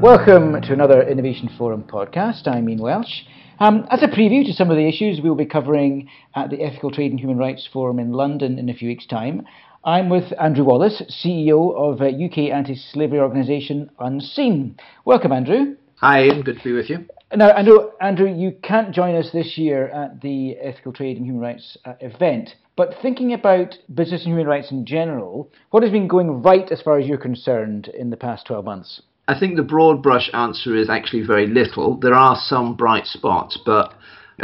Welcome to another Innovation Forum podcast. I'm Ian Welsh. As a preview to some of the issues we'll be covering at the Ethical Trade and Human Rights Forum in London in a few weeks' time, I'm with Andrew Wallace, CEO of UK anti-slavery organisation Unseen. Welcome, Andrew. Hi, Ian. Good to be with you. Now, I know, Andrew, you can't join us this year at the Ethical Trade and Human Rights event, but thinking about business and human rights in general, what has been going right as far as you're concerned in the past 12 months? I think the broad brush answer is actually very little. There are some bright spots, but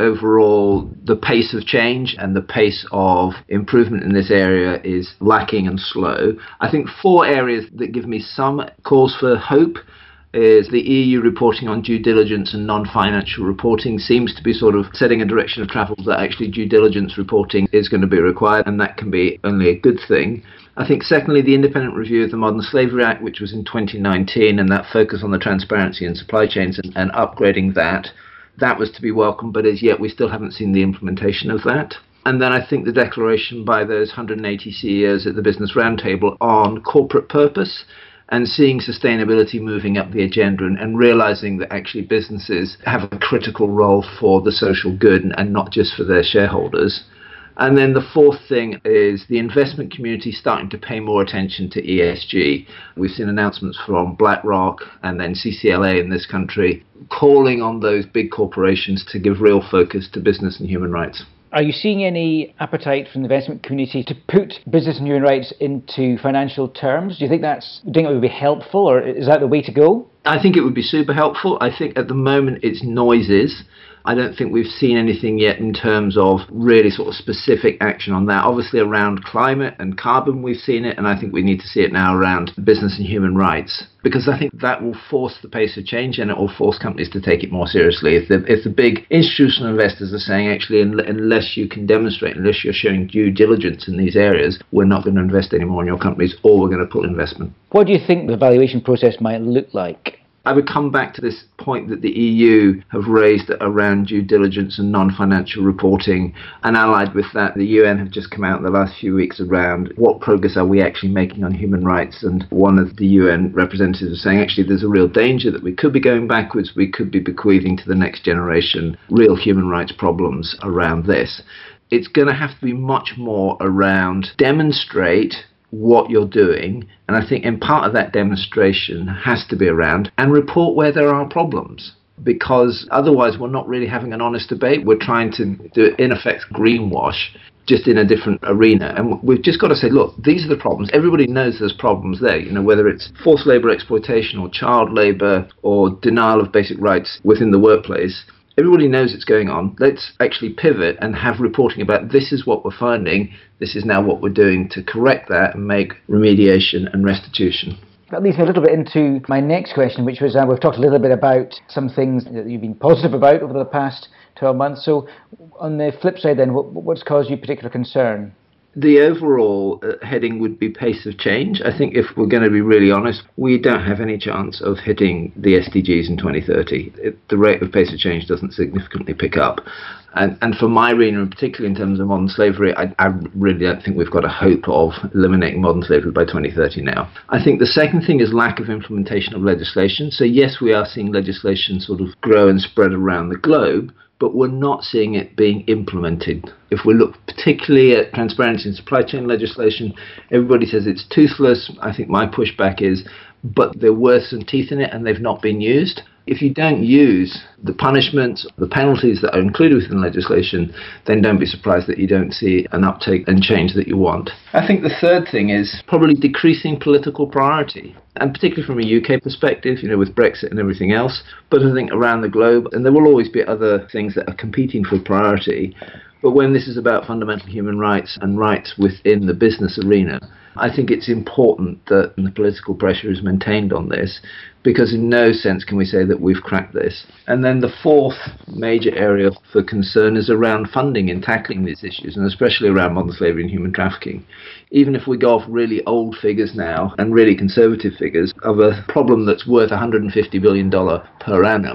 overall the pace of change and the pace of improvement in this area is lacking and slow. I think four areas that give me some cause for hope is the EU reporting on due diligence and non-financial reporting seems to be sort of setting a direction of travel that actually due diligence reporting is going to be required, and that can be only a good thing. I think secondly, the independent review of the Modern Slavery Act, which was in 2019, and that focus on the transparency in supply chains and upgrading that was to be welcome, but as yet we still haven't seen the implementation of that. And then I think the declaration by those 180 CEOs at the Business Roundtable on corporate purpose and seeing sustainability moving up the agenda and realizing that actually businesses have a critical role for the social good and not just for their shareholders. And then the fourth thing is the investment community starting to pay more attention to ESG. We've seen announcements from BlackRock and then CCLA in this country calling on those big corporations to give real focus to business and human rights. Are you seeing any appetite from the investment community to put business and human rights into financial terms? Do you think it would be helpful, or is that the way to go? I think it would be super helpful. I think at the moment it's noises. I don't think we've seen anything yet in terms of really sort of specific action on that. Obviously around climate and carbon we've seen it, and I think we need to see it now around business and human rights, because I think that will force the pace of change and it will force companies to take it more seriously. If the big institutional investors are saying, actually, unless you can demonstrate, unless you're showing due diligence in these areas, we're not going to invest anymore in your companies, or we're going to pull investment. What do you think the evaluation process might look like? I would come back to this point that the EU have raised around due diligence and non-financial reporting, and allied with that, the UN have just come out in the last few weeks around what progress are we actually making on human rights, and one of the UN representatives is saying actually there's a real danger that we could be going backwards, we could be bequeathing to the next generation real human rights problems around this. It's going to have to be much more around demonstrate what you're doing, and I think in part of that demonstration has to be around and report where there are problems, because otherwise we're not really having an honest debate. We're trying to do, in effect, greenwash, just in a different arena. And we've just got to say, look, these are the problems. Everybody knows there's problems there, whether it's forced labour exploitation or child labour or denial of basic rights within the workplace. Everybody knows it's going on. Let's actually pivot and have reporting about this is what we're finding, this is now what we're doing to correct that and make remediation and restitution. That leads me a little bit into my next question, which was we've talked a little bit about some things that you've been positive about over the past 12 months. So on the flip side then, what's caused you particular concern? The overall heading would be pace of change. I think if we're going to be really honest, we don't have any chance of hitting the SDGs in 2030. The rate of pace of change doesn't significantly pick up. And for my arena, and particularly in terms of modern slavery, I really don't think we've got a hope of eliminating modern slavery by 2030 now. I think the second thing is lack of implementation of legislation. So yes, we are seeing legislation sort of grow and spread around the globe, but we're not seeing it being implemented. If we look particularly at transparency and supply chain legislation, everybody says it's toothless. I think my pushback is, but there were some teeth in it and they've not been used. If you don't use the punishments, the penalties that are included within legislation, then don't be surprised that you don't see an uptake and change that you want. I think the third thing is probably decreasing political priority, and particularly from a UK perspective, with Brexit and everything else, but I think around the globe, and there will always be other things that are competing for priority, but when this is about fundamental human rights and rights within the business arena, I think it's important that the political pressure is maintained on this, because in no sense can we say that we've cracked this. And then the fourth major area for concern is around funding in tackling these issues, and especially around modern slavery and human trafficking. Even if we go off really old figures now and really conservative figures of a problem that's worth $150 billion per annum,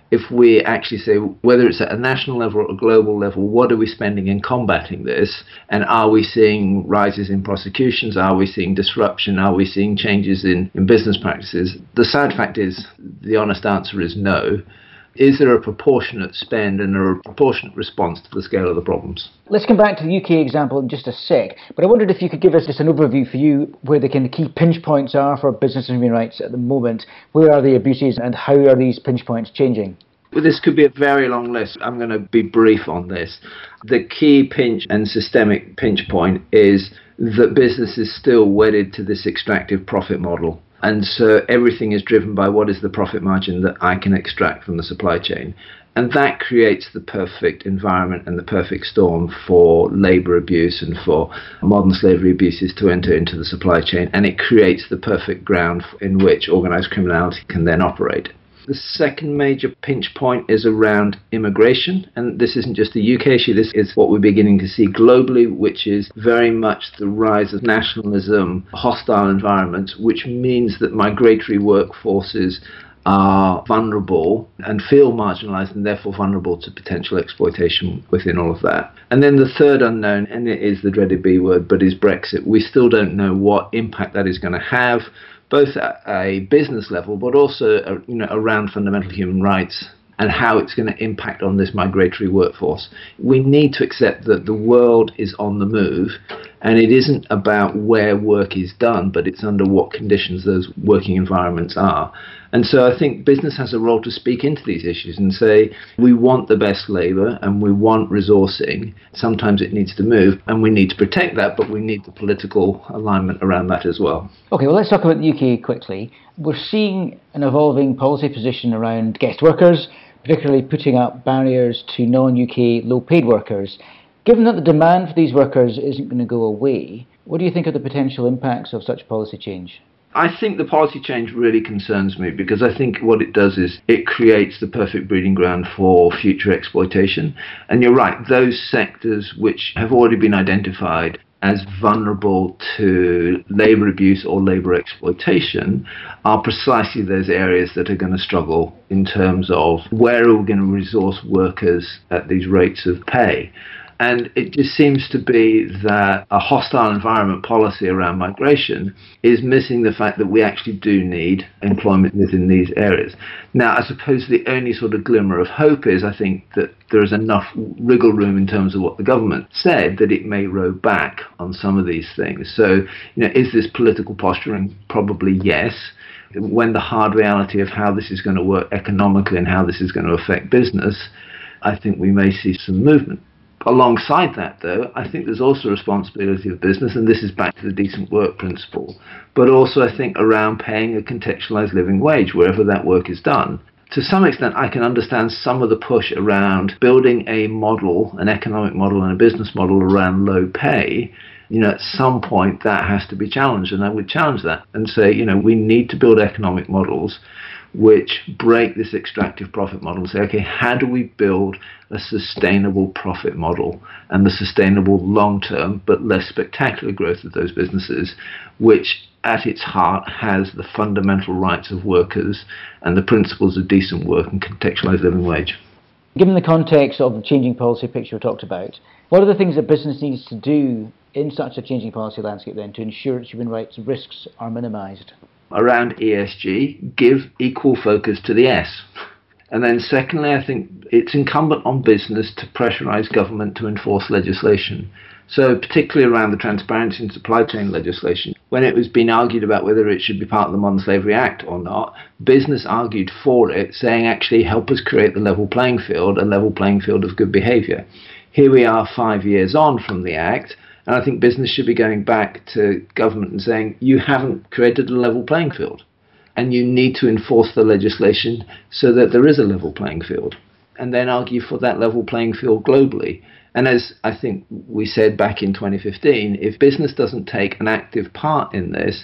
if we actually say, whether it's at a national level or a global level, what are we spending in combating this? And are we seeing rises in prosecutions? Are we seeing disruption? Are we seeing changes in business practices? The sad fact is, the honest answer is no. Is there a proportionate spend and a proportionate response to the scale of the problems? Let's come back to the UK example in just a sec, but I wondered if you could give us just an overview for you where the kind of key pinch points are for business and human rights at the moment. Where are the abuses and how are these pinch points changing? Well, this could be a very long list. I'm going to be brief on this. The key pinch and systemic pinch point is that business is still wedded to this extractive profit model. And so everything is driven by what is the profit margin that I can extract from the supply chain. And that creates the perfect environment and the perfect storm for labour abuse and for modern slavery abuses to enter into the supply chain. And it creates the perfect ground in which organised criminality can then operate. The second major pinch point is around immigration, and this isn't just a UK issue, this is what we're beginning to see globally, which is very much the rise of nationalism, hostile environments, which means that migratory workforces are vulnerable and feel marginalised and therefore vulnerable to potential exploitation within all of that. And then the third unknown, and it is the dreaded B word, but is Brexit. We still don't know what impact that is going to have, both at a business level, but also around fundamental human rights and how it's going to impact on this migratory workforce. We need to accept that the world is on the move, and it isn't about where work is done, but it's under what conditions those working environments are. And so I think business has a role to speak into these issues and say, we want the best labour and we want resourcing. Sometimes it needs to move and we need to protect that, but we need the political alignment around that as well. Okay, well, let's talk about the UK quickly. We're seeing an evolving policy position around guest workers, particularly putting up barriers to non-UK low-paid workers. Given that the demand for these workers isn't going to go away, what do you think are the potential impacts of such policy change? I think the policy change really concerns me because I think what it does is it creates the perfect breeding ground for future exploitation. And you're right, those sectors which have already been identified as vulnerable to labour abuse or labour exploitation are precisely those areas that are going to struggle in terms of where are we going to resource workers at these rates of pay. And it just seems to be that a hostile environment policy around migration is missing the fact that we actually do need employment within these areas. Now, I suppose the only sort of glimmer of hope is I think that there is enough wriggle room in terms of what the government said that it may row back on some of these things. So, is this political posturing? Probably yes. When the hard reality of how this is going to work economically and how this is going to affect business, I think we may see some movement. Alongside that, though, I think there's also a responsibility of business, and this is back to the decent work principle, but also I think around paying a contextualised living wage wherever that work is done. To some extent, I can understand some of the push around building a model, an economic model and a business model around low pay. At some point that has to be challenged, and I would challenge that and say, we need to build economic models which break this extractive profit model and say, okay, how do we build a sustainable profit model and the sustainable long-term but less spectacular growth of those businesses, which at its heart has the fundamental rights of workers and the principles of decent work and contextualised living wage. Given the context of the changing policy picture we talked about, what are the things that business needs to do in such a changing policy landscape then to ensure its human rights risks are minimised? Around ESG, give equal focus to the S. And then secondly, I think it's incumbent on business to pressurise government to enforce legislation. So particularly around the transparency and supply chain legislation, when it was being argued about whether it should be part of the Modern Slavery Act or not, business argued for it, saying actually help us create the level playing field, a level playing field of good behaviour. Here we are 5 years on from the Act, and I think business should be going back to government and saying, you haven't created a level playing field, and you need to enforce the legislation so that there is a level playing field, and then argue for that level playing field globally. And as I think we said back in 2015, if business doesn't take an active part in this,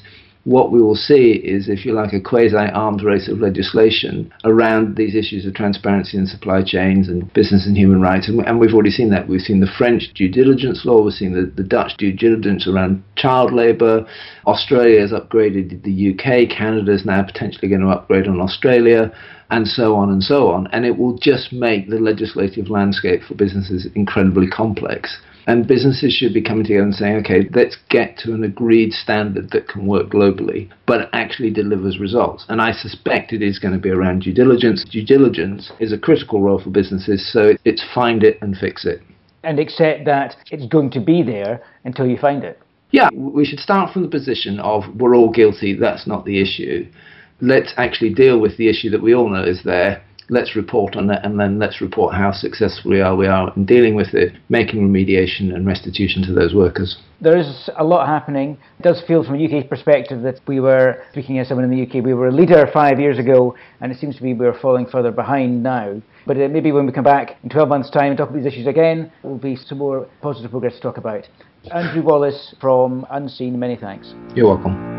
what we will see is, if you like, a quasi-arms race of legislation around these issues of transparency in supply chains and business and human rights. And we've already seen that. We've seen the French due diligence law. We've seen the Dutch due diligence around child labour. Australia has upgraded the UK. Canada is now potentially going to upgrade on Australia, and so on and so on. And it will just make the legislative landscape for businesses incredibly complex. And businesses should be coming together and saying, okay, let's get to an agreed standard that can work globally, but actually delivers results. And I suspect it is going to be around due diligence. Due diligence is a critical role for businesses, so it's find it and fix it. And accept that it's going to be there until you find it. Yeah, we should start from the position of we're all guilty, that's not the issue. Let's actually deal with the issue that we all know is there. Let's report on it, and then let's report how successful we are in dealing with it, making remediation and restitution to those workers. There is a lot happening. It does feel from a UK perspective that we were, speaking as someone in the UK, we were a leader 5 years ago, and it seems to be we're falling further behind now. But maybe when we come back in 12 months' time and talk about these issues again, there will be some more positive progress to talk about. Andrew Wallace from Unseen, many thanks. You're welcome.